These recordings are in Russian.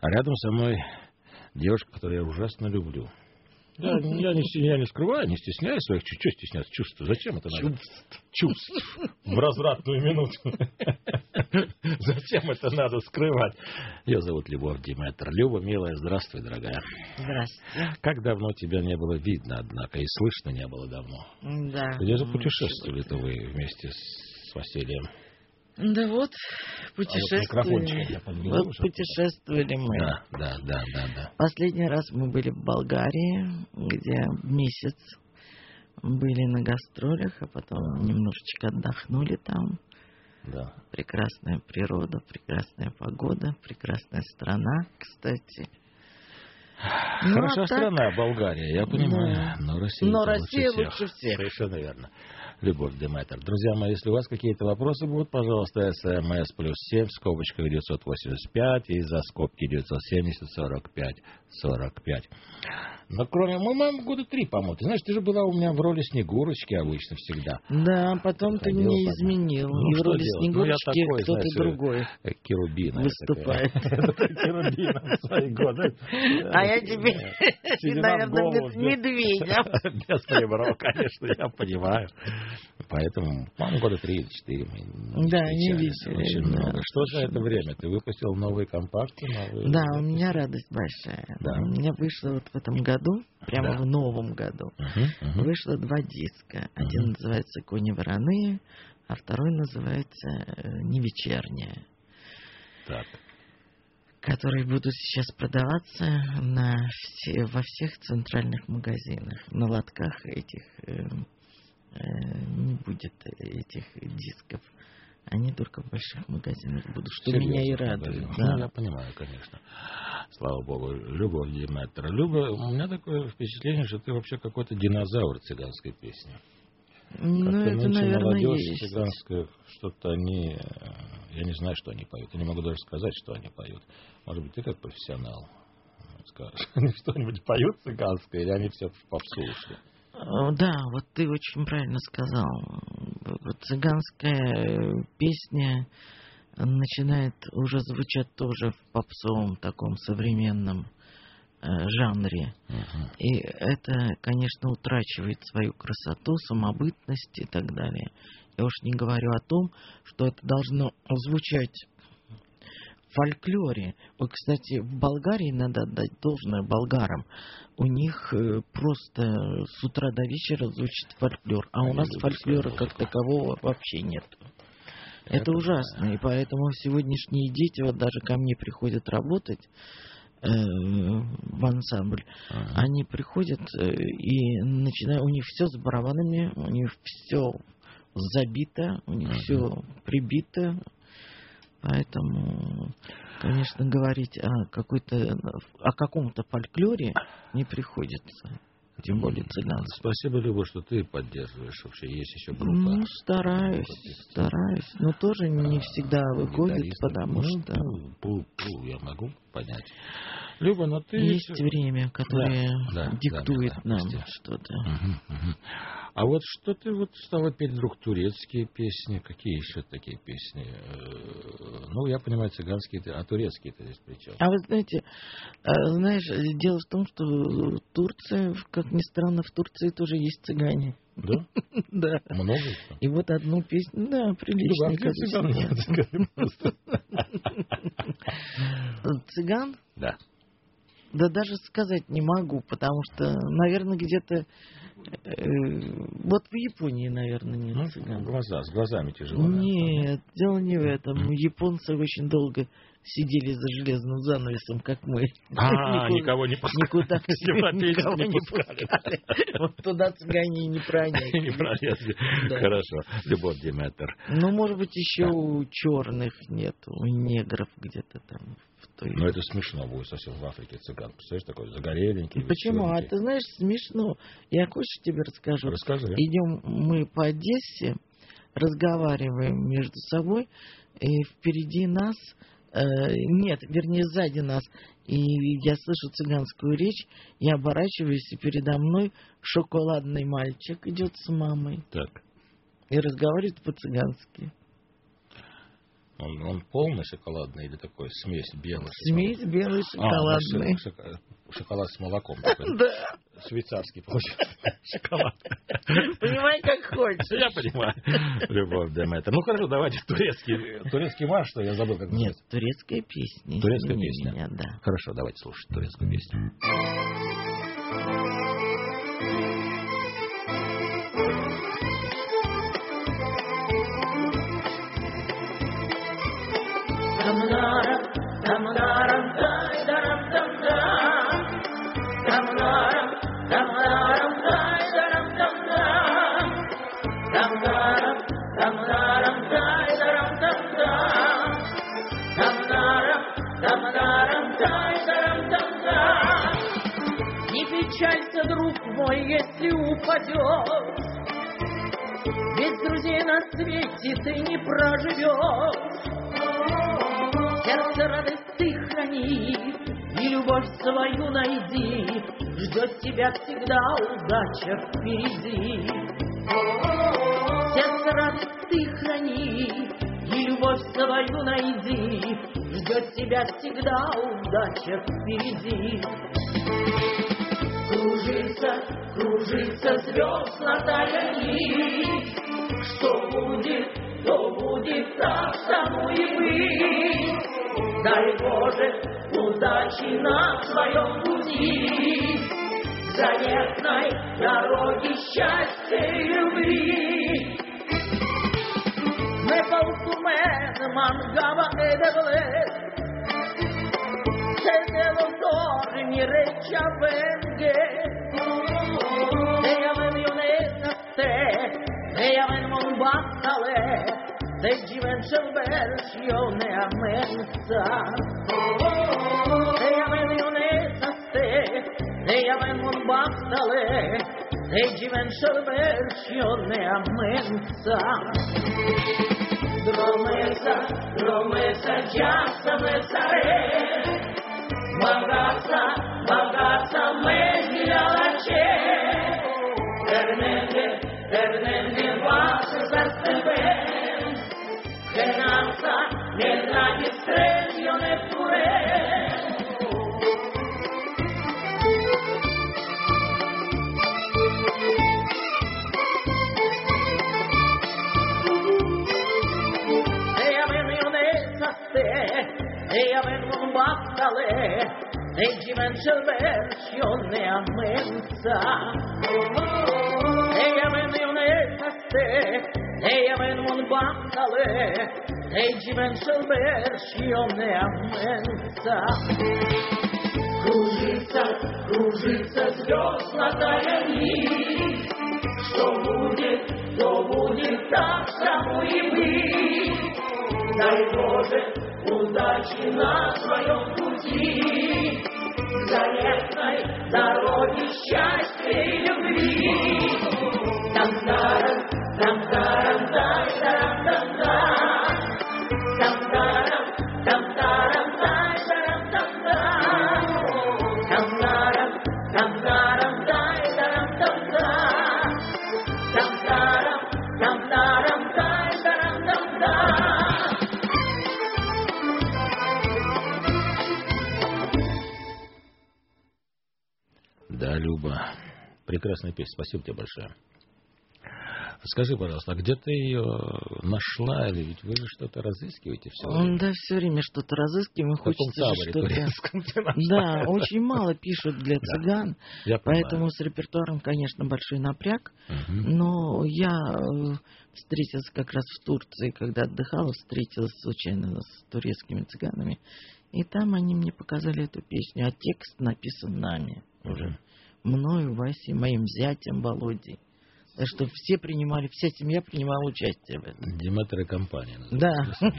А рядом со мной девушка, которую я ужасно люблю. Я не скрываю, не стесняюсь своих чувств. Что стесняться? Чувств. Зачем это надо? Чувств. В развратную минуту. Зачем это надо скрывать? Ее зовут Любовь Деметр. Люба, милая, здравствуй, дорогая. Здравствуйте. Как давно тебя не было видно, однако, и слышно не было давно. Да. Где же путешествовали-то вы вместе с Василием? Да вот, путешествовали. Вот путешествовали мы. Да. Последний раз мы были в Болгарии, где месяц были на гастролях, а потом немножечко отдохнули там. Да. Прекрасная природа, прекрасная погода, прекрасная страна, кстати. Хорошая страна, Болгария, я понимаю. Да. Но Россия лучше всех. Совершенно верно. Любовь Деметр. Друзья мои, если у вас какие-то вопросы будут, пожалуйста, СМС +7, скобочка 985 и за скобки 970 45 45. Но кроме... Мы, мам, года 3, по-моему. Ты знаешь, ты же была у меня в роли Снегурочки обычно всегда. Да, потом ты меня изменил. Ну, и в роли делать? Снегурочки кто-то другой Керубина выступает. Керубина в свои годы. А я тебе, наверное, медведя. Без приборов, конечно, я понимаю. Поэтому, по-моему, года 3 или 4 мы не видели. Очень много. Что за это время? Ты выпустил новые компакты? Да, у меня радость большая. Да. У меня вышло вот в этом году, прямо в новом году, вышло 2 диска. Один называется «Кони вороные», а второй называется «Не вечерняя». Так. Которые будут сейчас продаваться во всех центральных магазинах. На лотках этих не будет этих дисков. Они только в больших магазинах будут, что серьезно, меня и радует. Да. Ну, я понимаю, конечно. Слава богу. Любовь Деметр. Люба, у меня такое впечатление, что ты вообще какой-то динозавр цыганской песни. Ну, это, наверное, молодежь есть. Цыганская, что-то они... Я не знаю, что они поют. Я не могу даже сказать, что они поют. Может быть, ты как профессионал скажешь. Они что-нибудь поют цыганское, или они все в попсу ушли? Да, вот ты очень правильно сказал. Цыганская песня начинает уже звучать тоже в попсовом таком современном жанре. И это, конечно, утрачивает свою красоту, самобытность и так далее. Я уж не говорю о том, что это должно звучать в фольклоре. Вот, кстати, в Болгарии надо отдать должное болгарам. У них просто с утра до вечера звучит фольклор, а у нас фольклора как такового вообще нет. Это ужасно, и поэтому сегодняшние дети вот даже ко мне приходят работать в ансамбль. Они приходят и начинают, у них все с барабанами, у них все забито, у них все прибито. Поэтому, конечно, говорить о каком-то фольклоре не приходится. Тем более цыганском. Спасибо, Люба, что ты поддерживаешь. Вообще есть еще группа. Ну, стараюсь. Но тоже не всегда выходит, потому что... Я могу понять. Люба, но ты... Есть время, которое диктует нам что-то. А вот что ты стала петь вдруг турецкие песни? Какие еще такие песни? Ну, я понимаю, цыганские, а турецкие-то здесь при чем? А вы знаешь, дело в том, что Турция, как ни странно, в Турции тоже есть цыгане. Да? Да. Много? И вот одну песню, да, приличное количество. Цыган? Да. Да даже сказать не могу, потому что, наверное, где-то... вот в Японии, наверное, нет цыган. С глазами тяжело. Нет, дело не в этом. Японцы очень долго сидели за железным занавесом, как мы. Никого не пускали. Никуда никого не пускали. Вот туда цыгане и не проникли. Не пролезли. Хорошо. Любовь Деметр. Ну, может быть, еще у черных нет, у негров где-то там. Ну, это смешно будет совсем в Африке цыган. Представляешь, такой загореленький. Почему? А ты знаешь, смешно. Я кое-что тебе расскажу. Расскажи. Идем мы по Одессе, разговариваем между собой, и впереди нас... сзади нас. И я слышу цыганскую речь, я оборачиваюсь, и передо мной шоколадный мальчик идет с мамой. Так. И разговаривает по-цыгански. Он полный шоколадный или такой смесь белый? Смесь белый шоколадный. Шоколад с молоком такой. Да. Швейцарский получается шоколад. Понимай, как хочешь. Я понимаю. Любовь Деметр. Ну хорошо, давайте турецкий марш, что я забыл, как Нет, называется. турецкая песня. Турецкая песня. Меня, да. Хорошо, давайте слушать турецкую песню. Не печалься, друг мой, если упадешь, ведь друзей на свете ты не проживешь. Сердце радость ты храни и любовь свою найди, ждет тебя всегда удача впереди. Сердце радость ты храни и любовь свою найди, ждет тебя всегда удача впереди. Кружится, кружится звездная нить, что будет, то будет, так тому и быть. Дай Боже удачи на своем пути, к заветной дороге счастья и любви. Не полкумен мангава эдеблет, Sedevo dormi recciavenge, e avevionetta te, e avevon battale, se givense versione a mensa. E avevionetta te, e avevon battale, se givense versione a mensa. Dromesa, giassa me sare, Bagasa, meglio la c'è, Ernende, vaso za tebe, Genanza, nella distrazione pure. E avevo un battale, e ci vence versione a mensa. E avevo un'età te, e avevo un battale, e ci vence versione a mensa. Кружится звездная нить, что будет, то будет, так тому и быть. Дай Боже удачи на своем пути, к заветной дороге счастья и любви. Там-тарам, там-тарам, дай-тарам-там-там, там-тарам, там-тарам, дай-тарам-там-там, там-тарам, там-тарам, дай-тарам-там-там, там-тарам, там-тарам, дай-тарам-там-там. Да, Люба. Прекрасная песня. Спасибо тебе большое. Скажи, пожалуйста, а где ты ее нашла? Или ведь вы же что-то разыскиваете все время? Да, все время что-то разыскиваем. Хочется же что-то... Да, очень мало пишут для цыган. Да, поэтому с репертуаром, конечно, большой напряг. Но я встретилась как раз в Турции, когда отдыхала, встретилась случайно с турецкими цыганами. И там они мне показали эту песню. А текст написан нами уже. Мною, Васей, моим зятем Володей. Так что все принимали, вся семья принимала участие в этом. Деметр и компания. Да.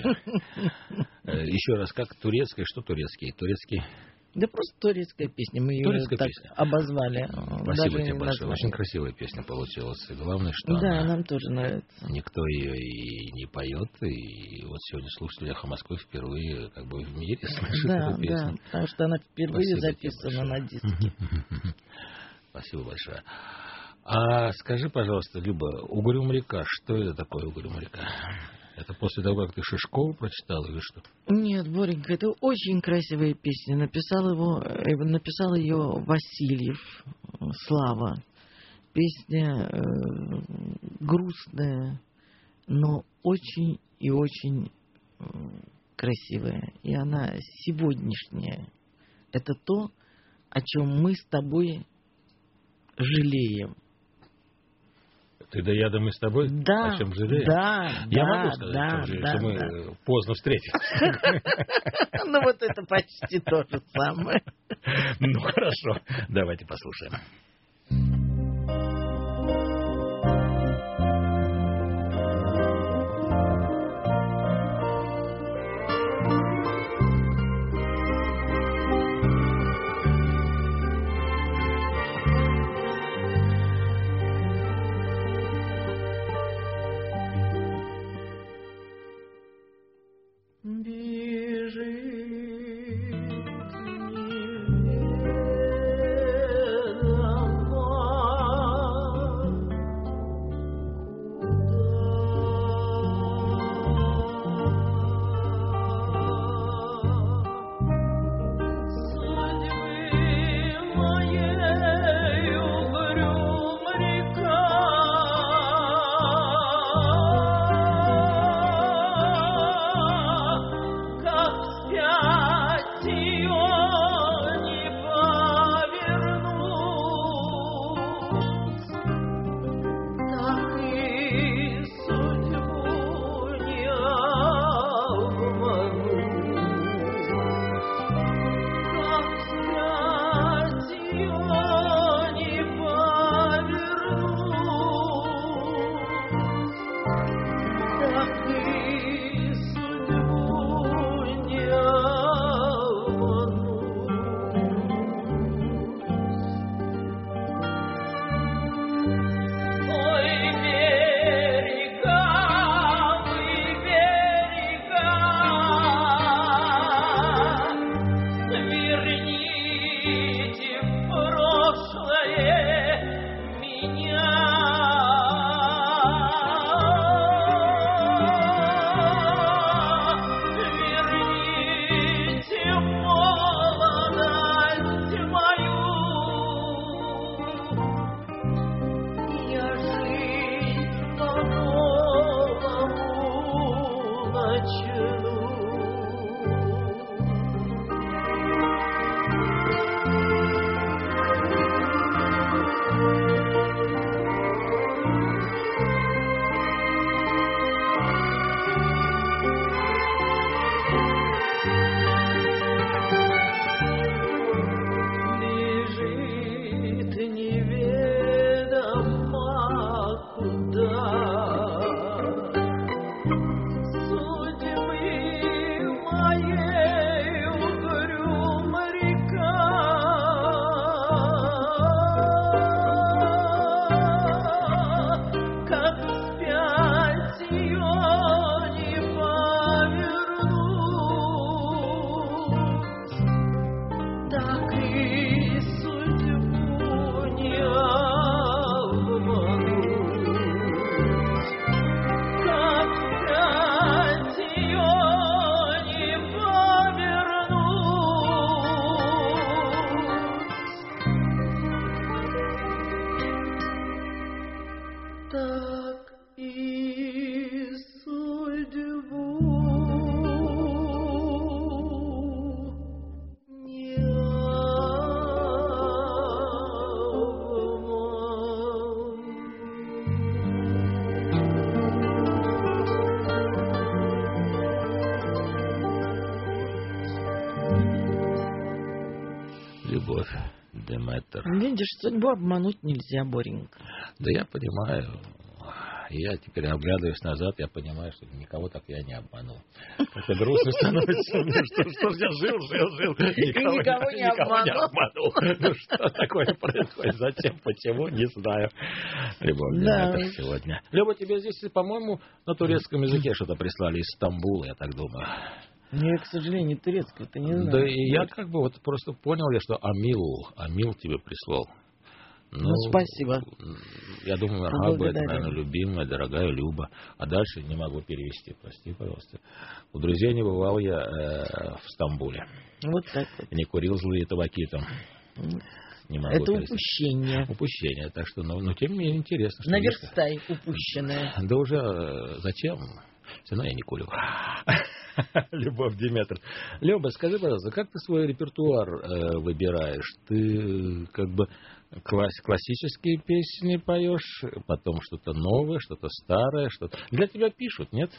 Еще раз, как турецкая, что турецкий? Турецкий? Да просто турецкая песня. Мы ее так обозвали. Спасибо тебе большое. Очень красивая песня получилась. И главное, что да, нам тоже нравится. Никто ее и не поет. И вот сегодня слушатели «Эхо Москвы» впервые как бы в мире слышат эту песню. Да, потому что она впервые записана на диске. Спасибо большое. А скажи, пожалуйста, Люба, Угрюм-река, что это такое Угрюм-река? Это после того, как ты Шишкову прочитал или что? Нет, Боренька, это очень красивая песня. Написал ее Васильев, Слава. Песня грустная, но очень и очень красивая. И она сегодняшняя. Это то, о чем мы с тобой жалеем. Ты да я, да мы с тобой? Да. О чем жалеем? Да, я да, могу сказать, да, о чем жалеем, да, что мы поздно встретились. Ну вот это почти то же самое. Ну хорошо, давайте послушаем. Любовь, Деметр. Видишь, судьбу обмануть нельзя, Боренька. Да я понимаю. Я теперь оглядываюсь назад, я понимаю, что никого так я не обманул. Это грустно становится. Что ж я жил. Никого не обманул. Ну что такое происходит? Зачем, почему, не знаю. Любовь, Деметр сегодня. Люба, тебе здесь, по-моему, на турецком языке что-то прислали из Стамбула, я так думаю. Я, к сожалению, турецкого-то не знаю. Да и я как бы вот просто понял, что Амил тебе прислал. Ну, спасибо. Я думаю, Мархаба — это, наверное, любимая, дорогая Люба. А дальше не могу перевести, прости, пожалуйста. У друзей не бывал я в Стамбуле. Вот так вот. Не курил злые табаки там. Не могу это перевести. упущение. Упущение, так что, но тем не менее интересно. Что наверстай упущенное. Да уже зачем? Все равно я не курю. Любовь Диметр. Люба, скажи, пожалуйста, как ты свой репертуар выбираешь? Ты как бы классические песни поешь, потом что-то новое, что-то старое, что-то... Для тебя пишут, нет?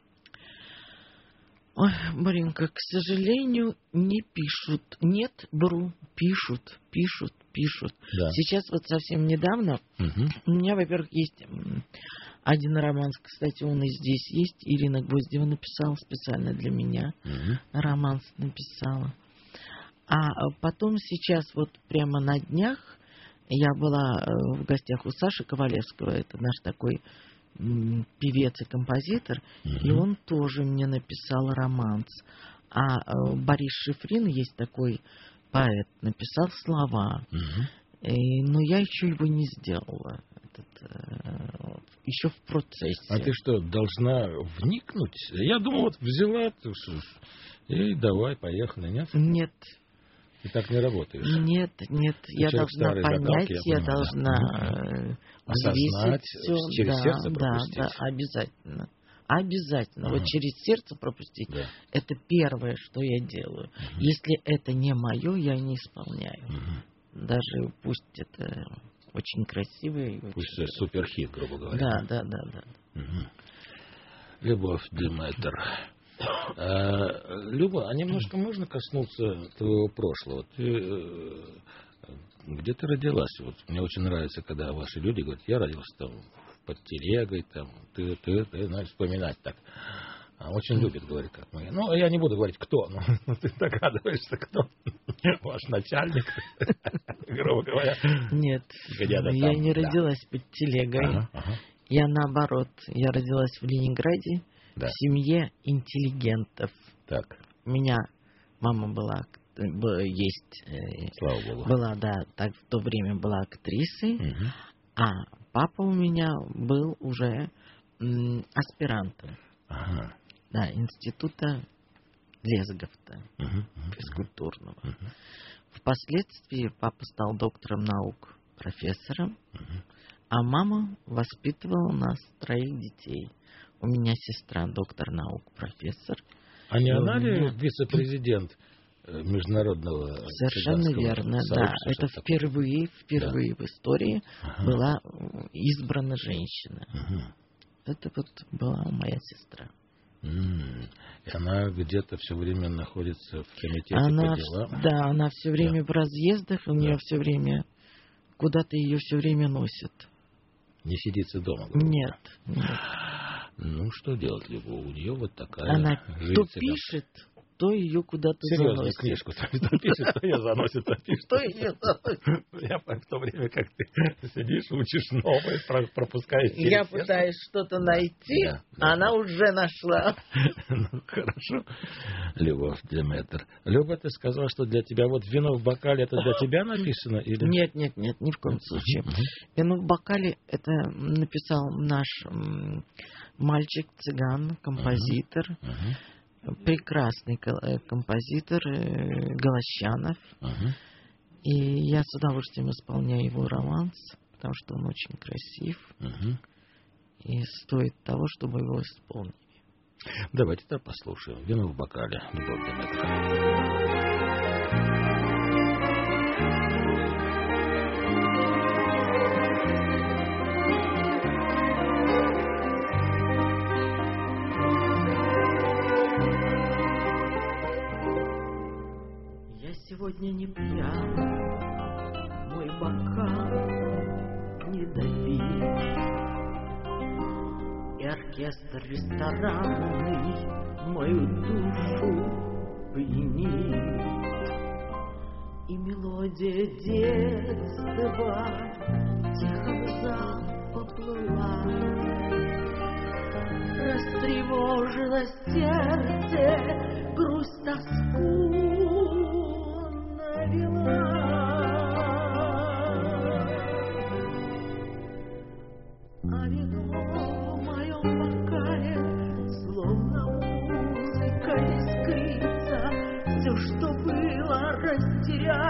Ой, Маринка, к сожалению, не пишут. Нет, бру, пишут. Да. Сейчас вот совсем недавно у меня, во-первых, есть один романс, кстати, он и здесь есть. Ирина Гвоздева написала специально для меня. Романс написала. А потом сейчас вот прямо на днях я была в гостях у Саши Ковалевского. Это наш такой певец и композитор. И он тоже мне написал романс. А Борис Шифрин, есть такой поэт, написал слова. Но я еще его не сделала. Еще в процессе. А ты что, должна вникнуть? Я думал, вот взяла и давай, поехали, нет? Нет. Ты так не работаешь? Нет. Я должна понять, я должна осознать, все. через сердце пропустить. Да, обязательно. Обязательно. Вот через сердце пропустить. Да. Это первое, что я делаю. Если это не мое, я не исполняю. Даже пусть это очень красивый. Пусть это суперхит, грубо говоря. Да. Любовь Диметр. Люба, а немножко можно коснуться твоего прошлого? Где ты родилась? Вот мне очень нравится, когда ваши люди говорят, я родился там под телегой, там, ты знаешь, вспоминать так. Очень любят говорить, как мы. Ну, я не буду говорить, кто, но ты догадываешься, кто ваш начальник, грубо говоря. Нет, я не родилась под телегой. Я наоборот, я родилась в Ленинграде, в семье интеллигентов. Так. У меня мама была, слава богу. Была, да, так в то время была актрисой, а папа у меня был уже аспирантом. Да, института Лесговта, физкультурного. Впоследствии папа стал доктором наук, профессором, а мама воспитывала у нас 3 детей. У меня сестра доктор наук, профессор. А не она ли вице-президент международного? Совершенно верно, да. Это впервые в истории была избрана женщина. Это вот была моя сестра. И она где-то все время находится в комитете по делам? Да, она все время в разъездах, у нее все время, куда-то ее все время носят. Не сидится дома? Нет. Ну, что делать, Люба? У нее вот такая она жизнь. То пишет, то ее куда-то серьезную заносит. Книжку то пишет, то ее заносит, то пишет. То ее заносит. Я в то время, как ты сидишь, учишь новое, пропускаешь. Я пытаюсь что-то найти, а она уже нашла. Ну, хорошо. Любовь Диметр. Люба, ты сказала, что для тебя вот «Вино в бокале» это для тебя написано? Или... Нет, ни в коем случае. «Вино в бокале» это написал наш мальчик-цыган, композитор. Прекрасный композитор Голощанов. И я с удовольствием исполняю его романс, потому что он очень красив и стоит того, чтобы его исполнили. Давайте тогда послушаем «Вино в бокале». Любовь Диметр. Сегодня не пьян, мой бокал не допит, и оркестр ресторанный мою душу пьянит, и мелодия детства тихо в зал поплыла, растревожило сердце грусть, тоску.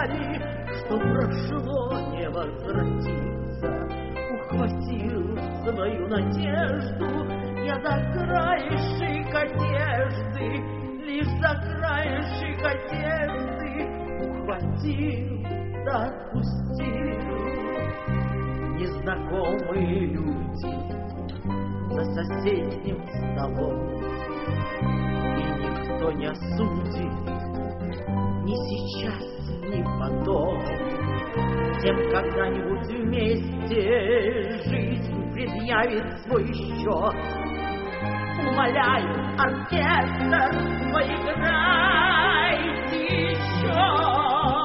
растеряли, что прошло не возвратится. Ухватил свою надежду я за краешек одежды, лишь за краешек одежды. Ухватил да отпустил. Незнакомые люди за соседним столом, и никто не осудит ни сейчас, ни потом. Тем когда-нибудь вместе жизнь предъявит свой счет. Умоляю, оркестр, поиграйте еще.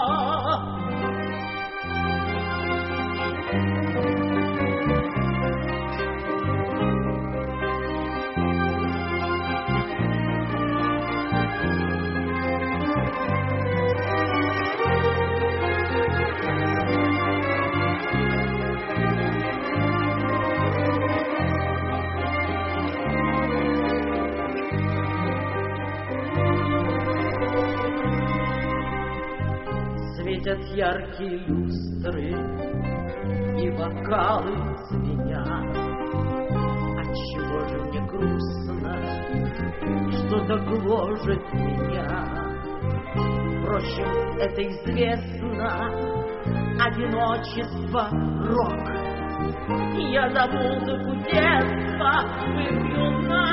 Светят яркие люстры и вокалы звенят. Отчего же мне грустно, что-то гложет меня. Впрочем, это известно, одиночество — рок. Я за музыку детства выпью на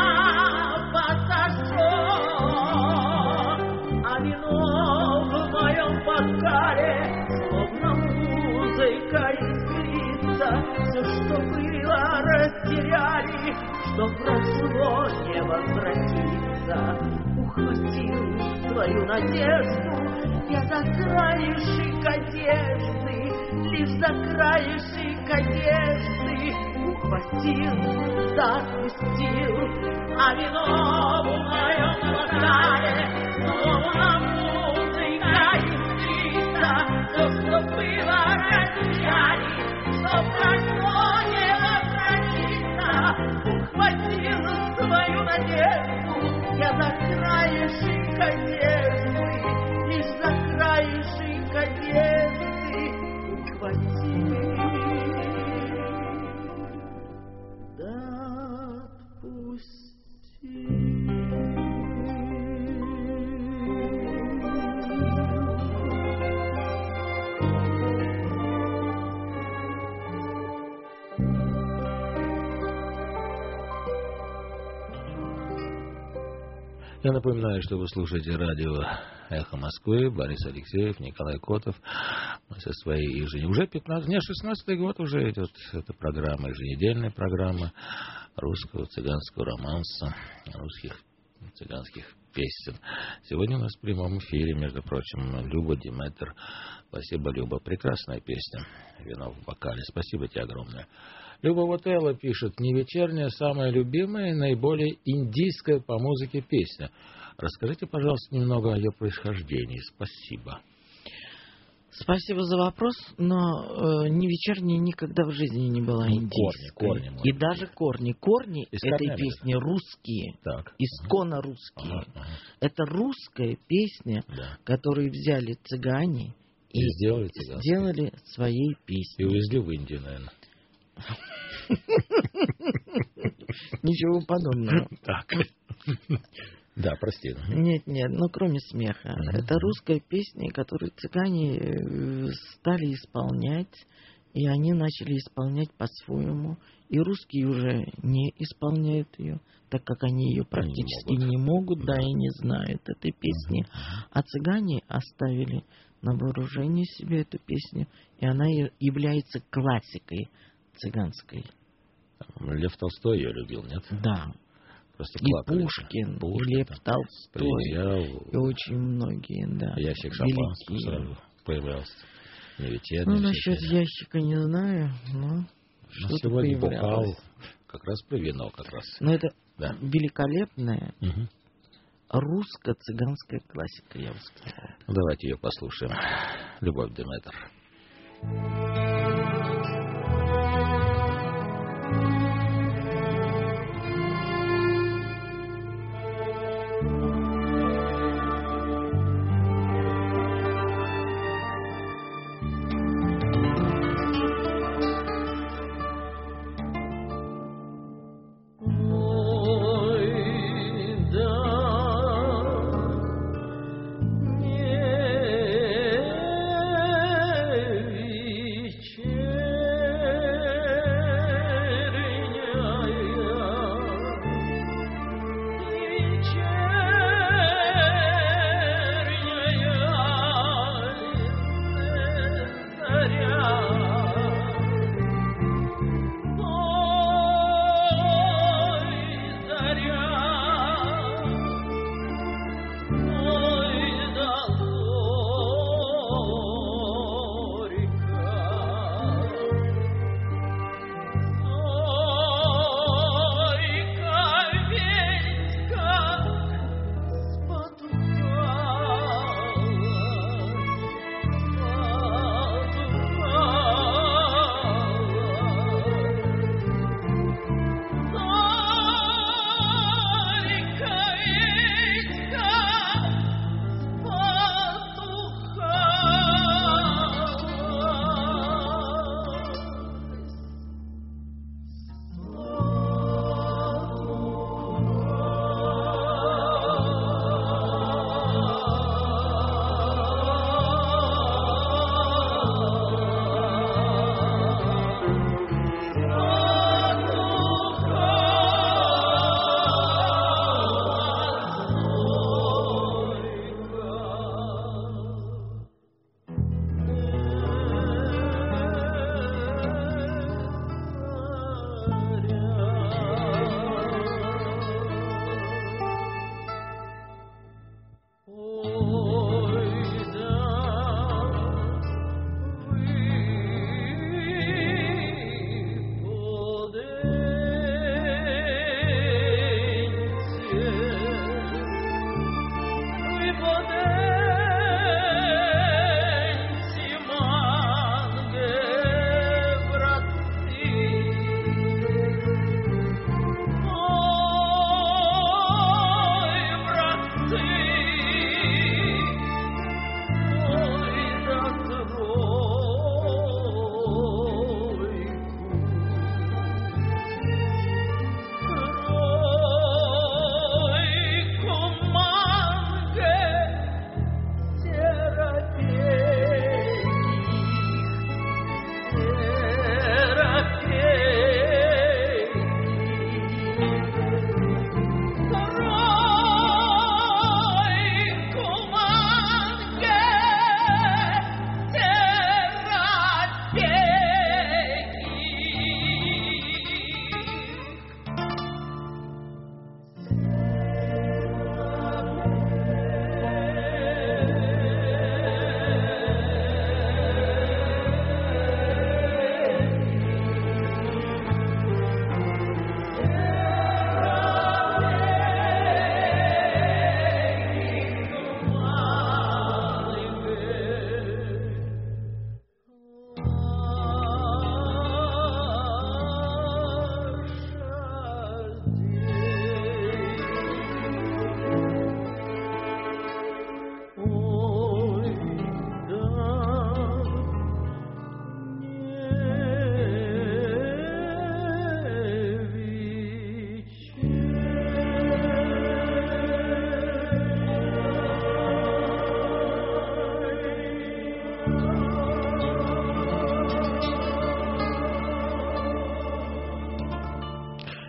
пассажир, а вино в моем бокале словно музыка искрится. Все, что было, растеряли, что прошло, не возвратится. Ухватил свою надежду я за краешек одежды, лишь за краешек одежды. Ухватил да отпустил, а вино в моем бокале словно музыка искрится. Все, что было, растеряли, что прошло, не возвратится. Ухватил свою надежду я за краешек одежды, лишь за краешек одежды. Ухватил да отпустил. Я напоминаю, что вы слушаете радио «Эхо Москвы», Борис Алексеев, Николай Котов. Мы со своей уже 16-й год уже идет эта программа, еженедельная программа русского цыганского романса, русских цыганских песен. Сегодня у нас в прямом эфире, между прочим, Люба Диметр. Спасибо, Люба. Прекрасная песня «Вино в бокале». Спасибо тебе огромное. Люба вот Элла пишет: не вечерняя, самая любимая, наиболее индийская по музыке песня. Расскажите, пожалуйста, немного о ее происхождении. Спасибо. Спасибо за вопрос, но не вечерняя никогда в жизни не была индийской. Корни. И даже корни этой песни русские, так. исконно русские. Это русская песня, да, которую взяли цыгане и сделали своей песней. И увезли в Индию, наверное. Ничего подобного. Так. Да, прости. Нет, ну кроме смеха. Это русская песня, которую цыгане стали исполнять, и они начали исполнять по-своему. И русские уже не исполняют ее, так как они ее практически не могут, да, и не знают этой песни. А цыгане оставили на вооружение себе эту песню, и она является классикой цыганской. Лев Толстой ее любил, нет? Да. Просто и Пушкин, и Лев Толстой, и очень многие, да. Ящик шампанского сразу появлялся. Ну, насчет ящика не знаю, но что-то сегодня появлялось. Бухал как раз про вино, как раз. Но это великолепная русско-цыганская классика, я бы сказал. Давайте ее послушаем. Любовь Диметр.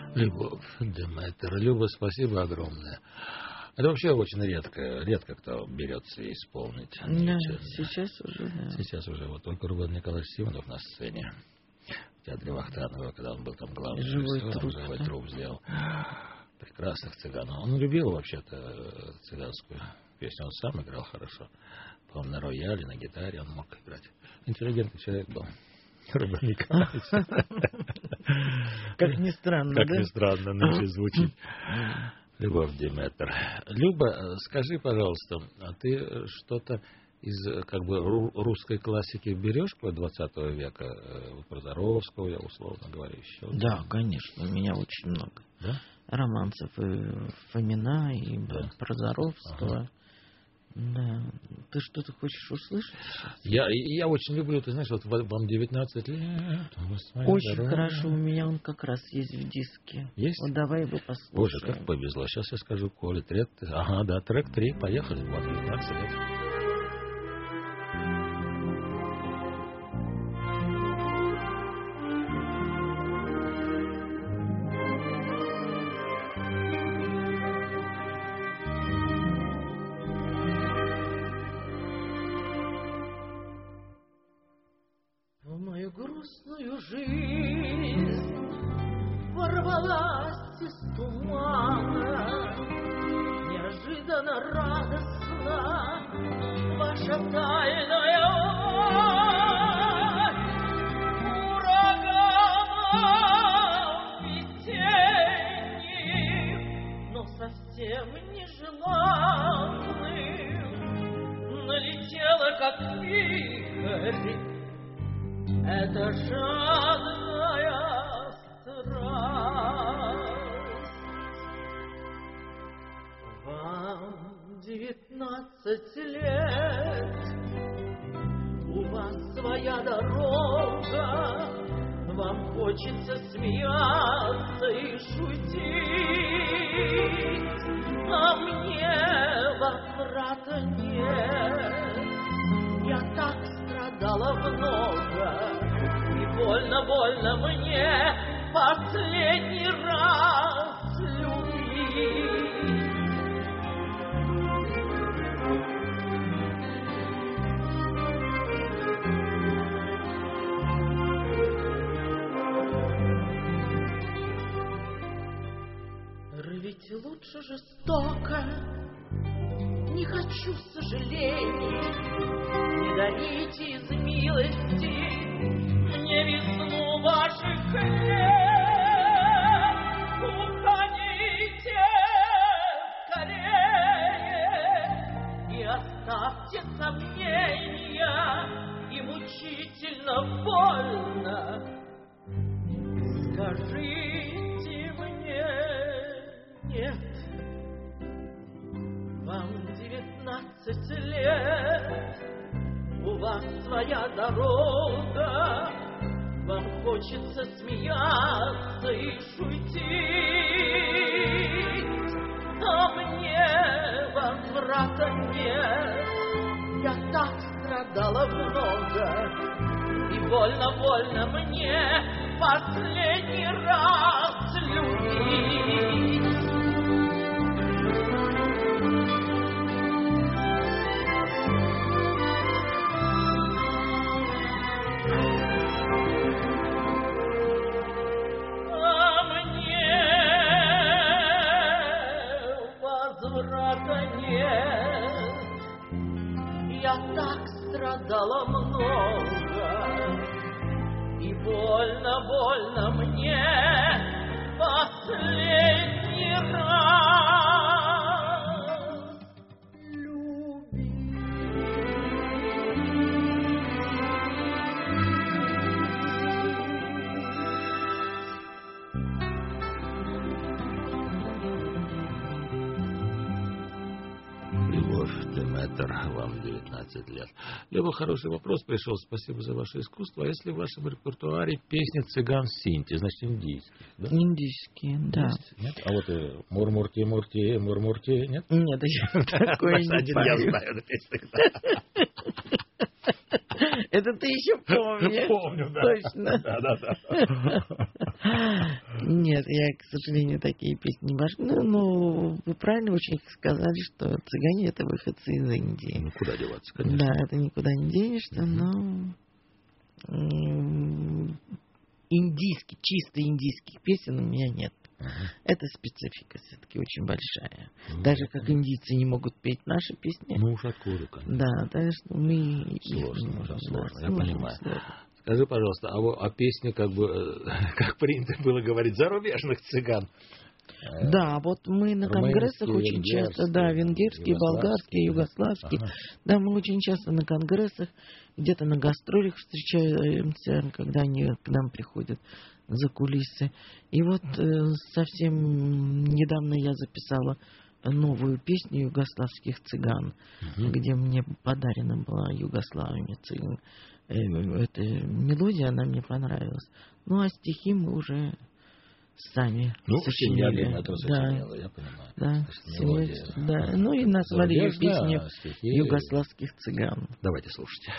Любовь Деметр. Люба, спасибо огромное. Это вообще очень редко кто берется исполнить. Да, сейчас уже, да. Сейчас уже вот только Рубен Николаевич Симонов на сцене в театре Вахтангова, когда он был там главным режиссером, живой труп сделал. Прекрасных цыган. Он любил вообще-то цыганскую песню. Он сам играл хорошо. По-моему, на рояле, на гитаре он мог играть. Интеллигентный человек был. Рубен Николаевич. Как ни странно, Как ни странно, нынче звучит. Любовь Деметр. Люба, скажи, пожалуйста, а ты что-то из как бы русской классики берешь к 20 века? Прозоровского, я условно говорю, еще? Да, конечно, у меня очень много. Да? Романцев и Фомина, и Прозоровского. Ага. Да. Ты что-то хочешь услышать? Я очень люблю, ты знаешь, вот вам 19 лет. Очень хорошо, у меня он как раз есть в диске. Есть? Вот давай его послушаем. Боже, как повезло. Сейчас я скажу Коле. Трек 3, поехали. Вот 19 лет. Грустную жизнь ворвалась из тумана, неожиданно радостно ваша тайная ураганом весенним, но совсем нежеланным налетела, как вихрь. Это жадная страсть. Вам 19 лет, у вас своя дорога, вам хочется смеяться и шутить, а мне возврата нет. Я так страдала много, и больно мне последний раз любить. Ведь лучше жестоко, не хочу сожалений, не дарите из милости мне весну ваших лет. Уходите скорее и оставьте сомнения, и мучительно больно скажите мне нет. Вам 19 лет, у вас своя дорога, вам хочется смеяться и шутить, а мне возврата нет. Я так страдала много, и больно мне последний раз любить. Я так страдала много, и больно мне последний раз любить. Любовь Деметр, вам 19 лет. Люба, хороший вопрос пришел. Спасибо за ваше искусство. А если в вашем репертуаре песни цыган Синти, значит, индийские? Да? Индийские, да. Нет? А вот Мур-Мурти, нет? Нет, я такое не пою. Я знаю эту песню. Это ты еще помнишь? Помню, да. Точно. Да. Нет, я, к сожалению, такие песни не башню. Ну, вы правильно очень сказали, что цыгане — это выходцы из Индии. Ну, куда деваться, конечно. Да, это никуда не денешься, но чисто индийских песен у меня нет. Это специфика все-таки очень большая. Даже как индийцы не могут петь наши песни. Ну уж откуда, конечно. Да, так что мы... Сложно, я понимаю. Скажи, пожалуйста, а песни, как принято было говорить, зарубежных цыган? Да, вот мы на конгрессах очень часто, да, венгерские, болгарские, югославские. Да, мы очень часто на конгрессах, где-то на гастролях встречаемся, когда они к нам приходят за кулисы. И вот совсем недавно я записала новую песню югославских цыган, где мне подарена была Югославия цыган. Эта мелодия, она мне понравилась. Ну, а стихи мы уже сами сочинили. Я понимаю. Да, да. Ну и назвали ее песню югославских цыган. Давайте слушайте.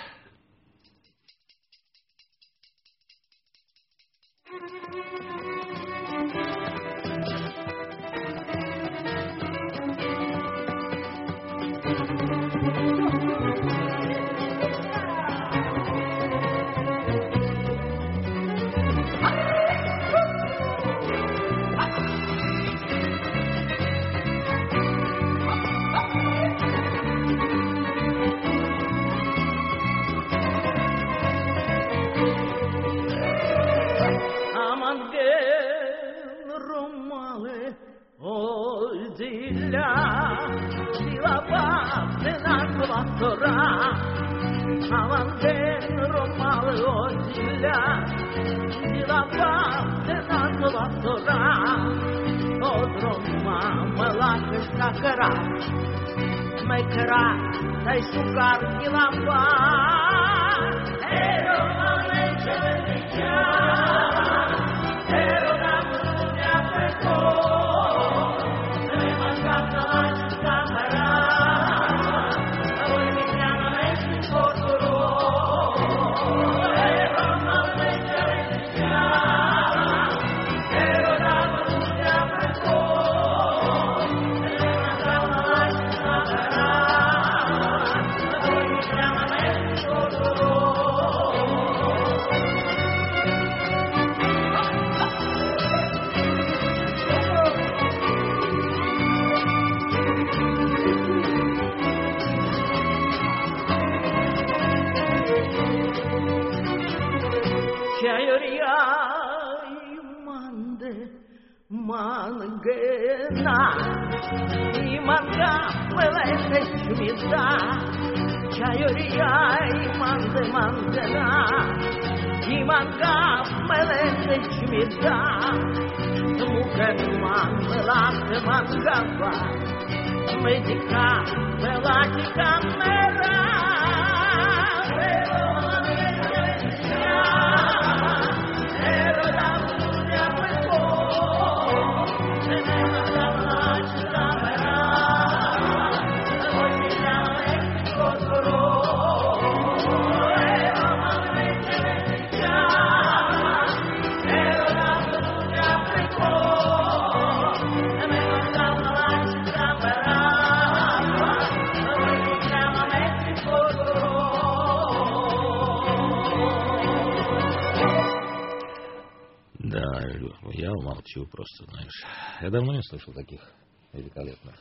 Я умолчу просто, знаешь. Я давно не слышал таких великолепных.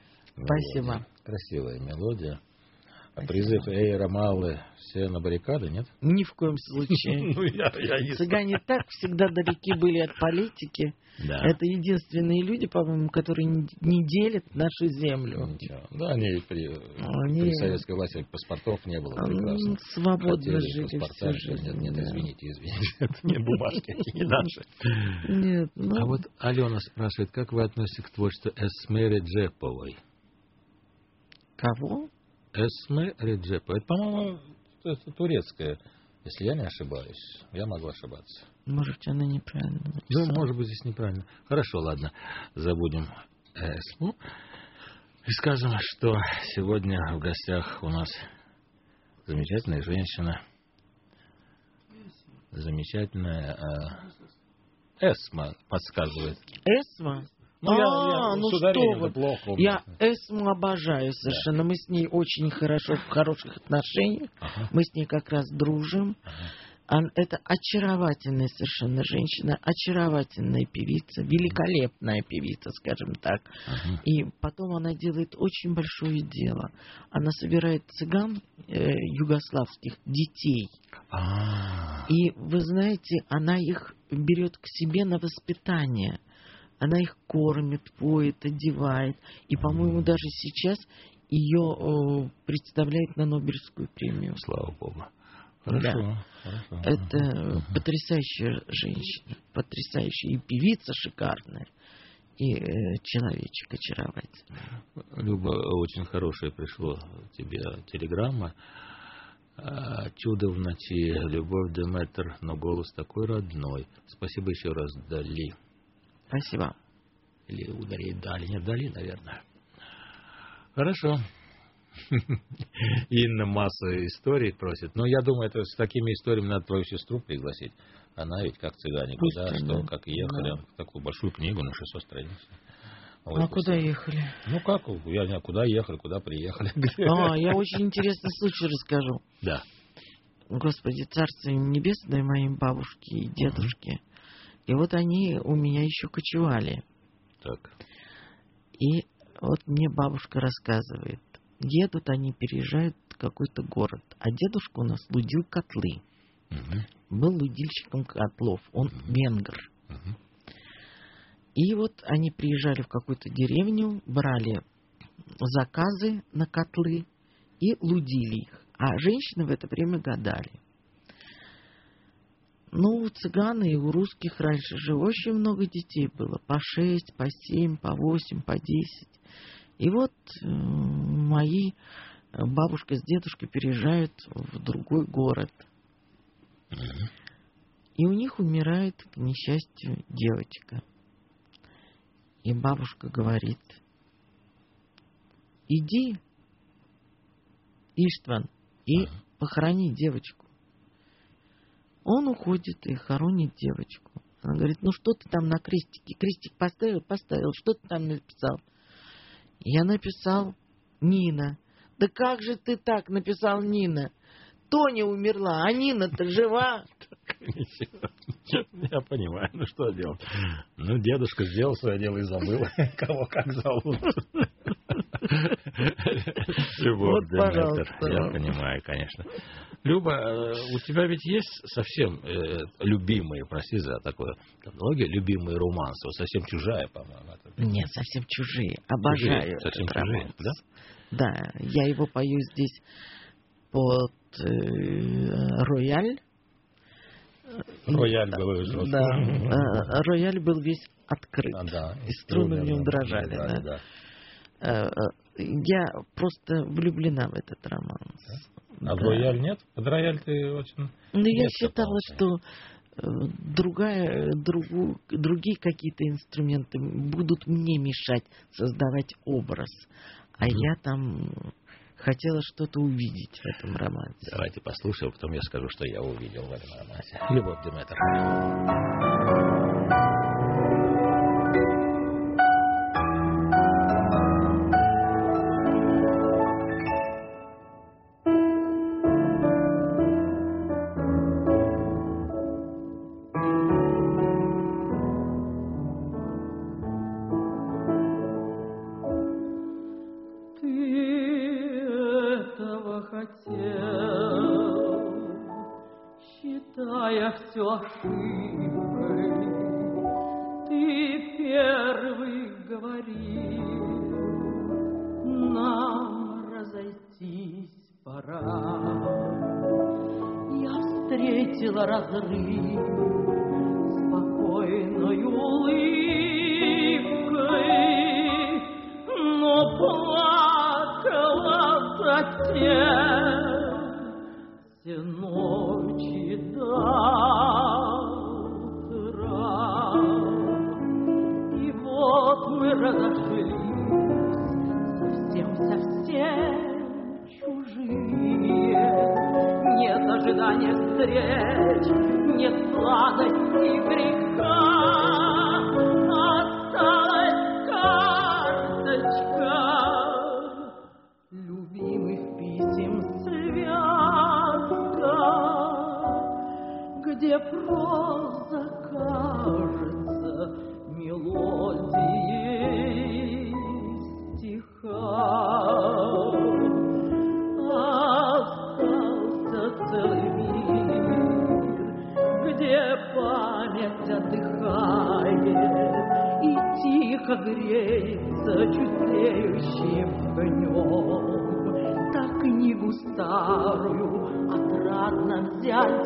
Спасибо. Красивая мелодия. Призыв Эйра Маллы все на баррикады, нет? Ни в коем случае. Цыгане так всегда далеки были от политики. Да. Это единственные люди, по-моему, которые не делят нашу землю. Ничего. Да, они при советской власти паспортов не было. Прекрасно. Свободно жили всю жизнь. Нет, извините. Это не бумажки, не наши. Нет. А вот Алена спрашивает, как вы относитесь к творчеству Эсме Реджеповой? Кого? Эсме Реджепова. Это, по-моему, турецкая, если я не ошибаюсь. Я могу ошибаться. Может, она неправильно написала. Ну, может быть, здесь неправильно. Хорошо, ладно. Забудем Эсму. И скажем, что сегодня в гостях у нас замечательная женщина. Замечательная Эсма подсказывает. Эсма? Ну, я ну с что ударением вы. плохо у Я меня. Эсму обожаю совершенно. Мы с ней очень хорошо, в хороших отношениях. Ага. Мы с ней как раз дружим. Это очаровательная совершенно женщина, очаровательная певица, великолепная певица, скажем так. И потом она делает очень большое дело. Она собирает цыган, югославских детей. И, вы знаете, она их берет к себе на воспитание. Она их кормит, поет, одевает. И, по-моему, даже сейчас ее представляют на Нобелевскую премию. Слава Богу. Хорошо. Да. Хорошо. Это потрясающая женщина, потрясающая и певица шикарная, и человечек очаровательный. Люба, очень хорошая пришла тебе телеграмма. Чудо в ночи, Любовь Деметр, но голос такой родной. Спасибо еще раз, Дали. Спасибо. Или ударей Дали, нет, Дали, наверное. Хорошо. Инна массу историй просит. Но я думаю, это с такими историями надо твою сестру пригласить. Она ведь как цыгане, куда, Пусть, что, да. как ехали. Да. Такую большую книгу на 600 страниц. А куда ехали? Ну как, я не знаю, куда ехали, куда приехали. Я очень интересный случай расскажу. Да. Господи, царство им небесное, моим бабушке и дедушке. И вот они у меня еще кочевали. Так. И вот мне бабушка рассказывает. Едут они, переезжают в какой-то город. А дедушка у нас лудил котлы. Был лудильщиком котлов. Он венгр. И вот они приезжали в какую-то деревню, брали заказы на котлы и лудили их. А женщины в это время гадали. Ну, у цыган и у русских раньше же очень много детей было. По 6, по 7, по 8, по 10. И вот мои бабушка с дедушкой переезжают в другой город. И у них умирает, к несчастью, девочка. И бабушка говорит: иди, Иштван, и похорони девочку. Он уходит и хоронит девочку. Она говорит: ну что ты там на крестике? Крестик поставил? Поставил. Что ты там написал? Я написал Нина. Да как же ты так написал Нина? Тоня умерла, а Нина-то жива. Я понимаю, ну что делать? Ну, дедушка сделал свое дело и забыл, кого как зовут. Любовь Деметр. Я понимаю, конечно. Люба, у тебя ведь есть совсем любимые, прости за такое тавтологию, любимые романсы? Вот совсем чужая, по-моему. Нет, совсем чужие. Обожаю чужие, совсем этот чужие, романс. да? Да, я его пою здесь под рояль. Рояль был уже. Да, рояль был весь открыт. Да, и струны в нем дрожали. Да. Я просто влюблена в этот романс. А в рояль нет? Под рояль ты очень... Ну, я считала, что другие какие-то инструменты будут мне мешать создавать образ. А я там хотела что-то увидеть в этом романсе. Давайте послушаем, потом я скажу, что я увидел в этом романсе. Любовь Деметр. Считая все ошибкой, ты первый говорил, нам разойтись пора. Я встретила разрыв спокойной улыбкой, но плакала затем все ночи до утра. И вот мы разошлись, совсем чужие, не ожидание встреч, нет сладости греха, осталась карточка любимых писем связка, где проза кажется мелодией стиха. Остался целый мир, где память отдыхает и тихо греется чуть тлеющим огнем. Так книгу старую отрадно взять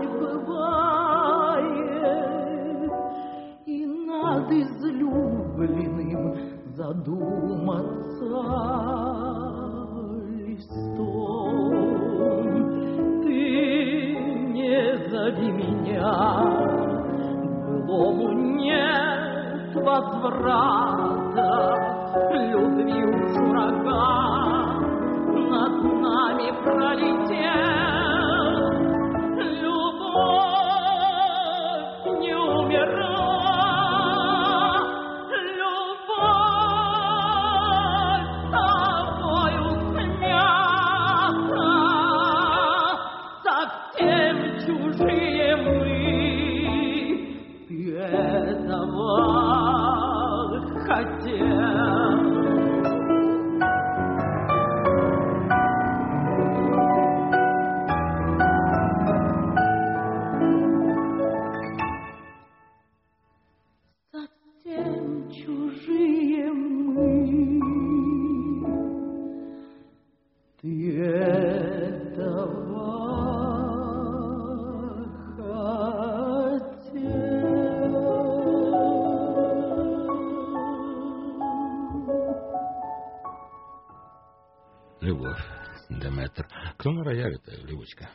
бывает и над излюбленным задуматься листом. Ты не зови меня, былому нет возврата, любви уж ураган над нами пролетел, любовь не умерла, любовь тобою смята, совсем чужие мы, ты этого хотел. Совсем чужие мы, ты этого Любовь, Деметр. Кто на рояле-то, Любочка?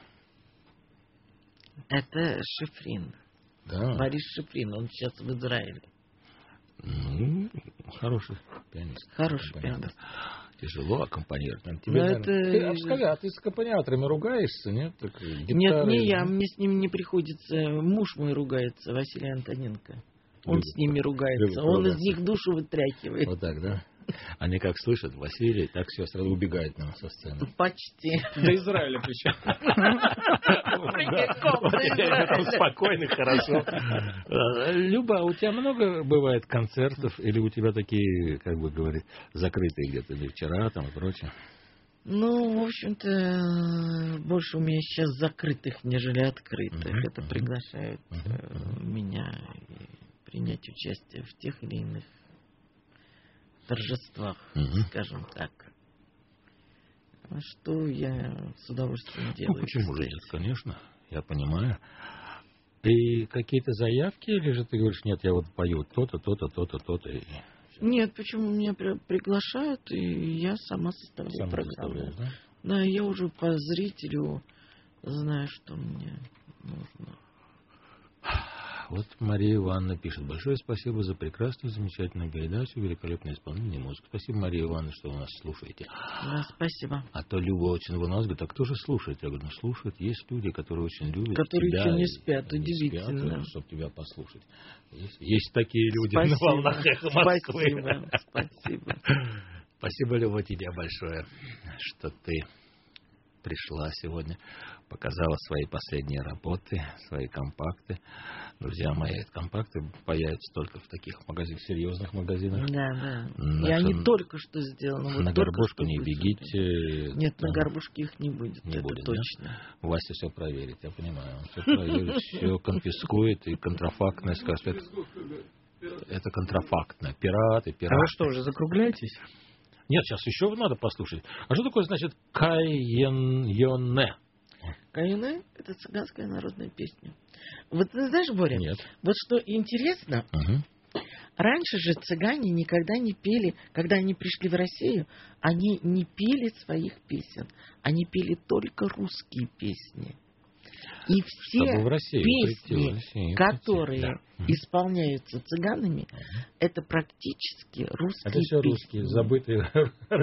Это Шифрин. Да. Борис Шифрин, он сейчас в Израиле. Ну, хороший пианист. Хороший пианист. Тяжело аккомпанировать. Тебе, это... Скажи, а ты с аккомпаниаторами ругаешься, нет? Так, Нет, не я, мне с ними не приходится. Муж мой ругается, Василий Антоненко. Он Любит, с ними ругается. Он ругаться. из них душу вытряхивает. Вот так, да? Они как слышат Василий, так все сразу убегает нам со сцены. Почти. До Израиля причем. Спокойно, хорошо. Люба, у тебя много бывает концертов, или у тебя такие, как бы говорить, закрытые где-то вечера там и прочее? Ну, в общем-то, больше у меня сейчас закрытых, нежели открытых. Это приглашают меня принять участие в тех или иных торжествах, скажем так. А что я с удовольствием делаю? Ну, почему же нет, конечно, я понимаю. И какие-то заявки, или же ты говоришь, нет, я вот пою то-то, то-то, то-то, то-то. И... Нет, почему меня приглашают, и я сама составляю программу. Да? Да, я уже по зрителю знаю, что мне нужно. Вот Мария Ивановна пишет. Большое спасибо за прекрасную, замечательную передачу, великолепное исполнение музыки. Спасибо, Мария Ивановна, что вы нас слушаете. Да, спасибо. А то Люба очень волновалась, говорит, а кто же слушает? Я говорю, ну слушают. Есть люди, которые очень любят которые тебя. Которые еще не спят, удивительно. Чтобы тебя послушать. Есть такие люди спасибо. На волнах эхо Москвы. Спасибо. Спасибо, Люба, тебе большое, что ты пришла сегодня, показала свои последние работы, свои компакты. Друзья мои, компакты появятся только в таких магазинах, серьезных магазинах. Да. И они только что сделаны. На Горбушку не бегите. Нет, на Горбушке их не будет, это точно. Да? Вася все проверит, я понимаю. Он все проверит, все конфискует, и контрафактное, скажет, это контрафактное. Пираты. А вы что, уже закругляетесь? Нет, сейчас еще надо послушать. А что такое, значит, кайенне? Кайенне – это цыганская народная песня. Вот ты знаешь, Боря? Нет. Вот что интересно, раньше же цыгане никогда не пели, когда они пришли в Россию, они не пели своих песен, они пели только русские песни. И все песни, которые исполняются цыганами, это практически русские песни. Это все русские, забытые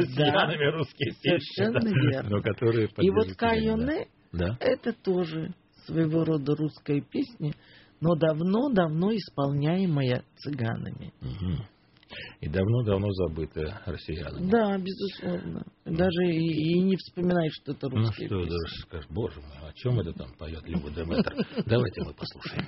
россиянами русские песни. Совершенно верно. Но которые и вот кайенне, это тоже своего рода русская песня, но давно-давно исполняемая цыганами. Угу. И давно-давно забытая россиянами. Да, безусловно. Даже и не вспоминаешь, что это русская Ну что, песня. даже скажешь, боже мой, о чем это там поет Люба Деметр? Давайте мы послушаем.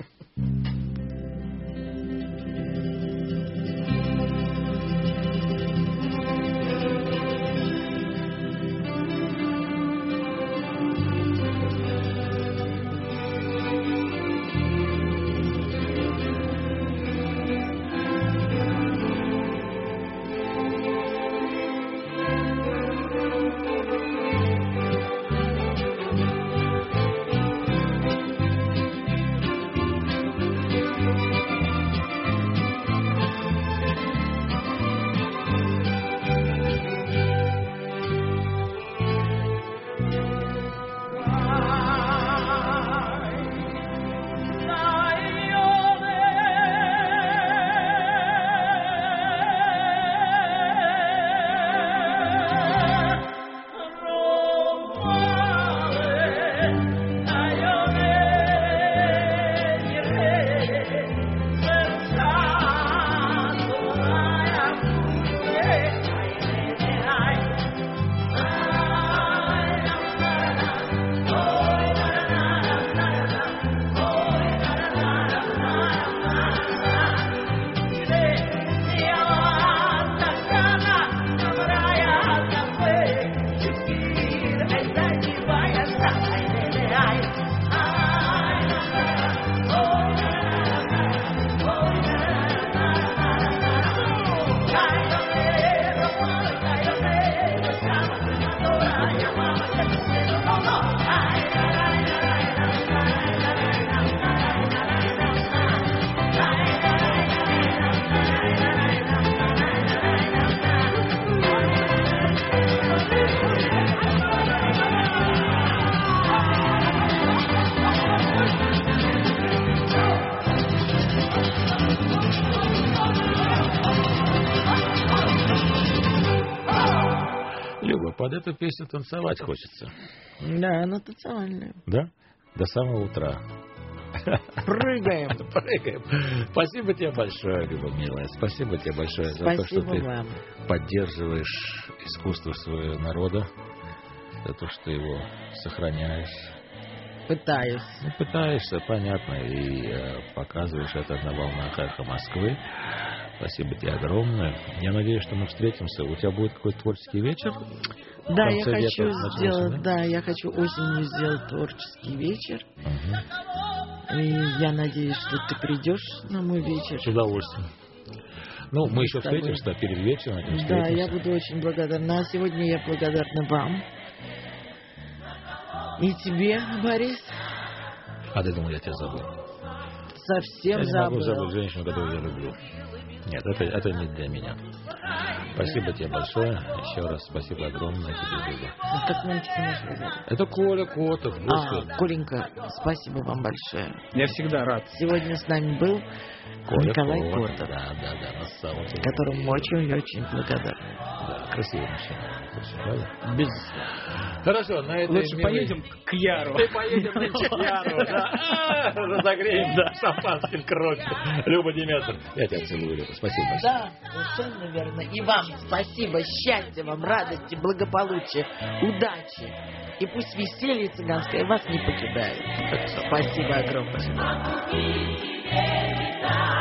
Люба, под эту песню танцевать хочется. Да, она танцевальная. Да? До самого утра. Прыгаем. Прыгаем. Спасибо тебе большое, Люба, милая. Спасибо тебе большое за то, что Спасибо ты вам. поддерживаешь искусство своего народа, за то, что его сохраняешь. Пытаюсь. Ну, пытаешься, понятно, и показываешь это на волнах «Эхо Москвы». Спасибо тебе огромное. Я надеюсь, что мы встретимся. У тебя будет какой-то творческий вечер? Да, я конце хочу лета начнется, сделать, да, я хочу осенью сделать творческий вечер. И я надеюсь, что ты придешь на мой вечер. С удовольствием. Ну, мы еще с тобой. встретимся перед вечером. этим Да, встретимся. я буду очень благодарна. А сегодня я благодарна вам. И тебе, Борис. А ты думал, я тебя забыл? Совсем Я не могу забыл. забыть женщину, которую я люблю. Нет, это не для меня. Спасибо тебе большое. Еще раз спасибо огромное тебе, Люба. Ну, как нам тебя можно зовут? Это Коля Котов. Господи. Коленька, спасибо вам большое. Я всегда рад. Сегодня с нами был Коля Николай Котов. Котов, Да, на самом деле. которому мы очень-очень благодарны. Да, красивый мужчина. Правда? Без... Хорошо, на этой Лучше милой- поедем к Яру. Поедем на Чехиару, да. Разогреем, да, шампанским кровь. Люба Деметр. Я тебя целую, Люба. Спасибо большое. Да, совершенно верно. И вам спасибо, счастья вам, радости, благополучия, удачи. И пусть веселье цыганское вас не покидает. Спасибо огромное.